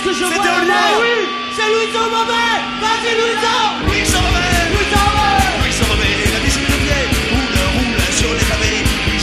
que je vois C'était là-bas. Olivier. Oui, c'est Louison Bobet. Vas-y Louison.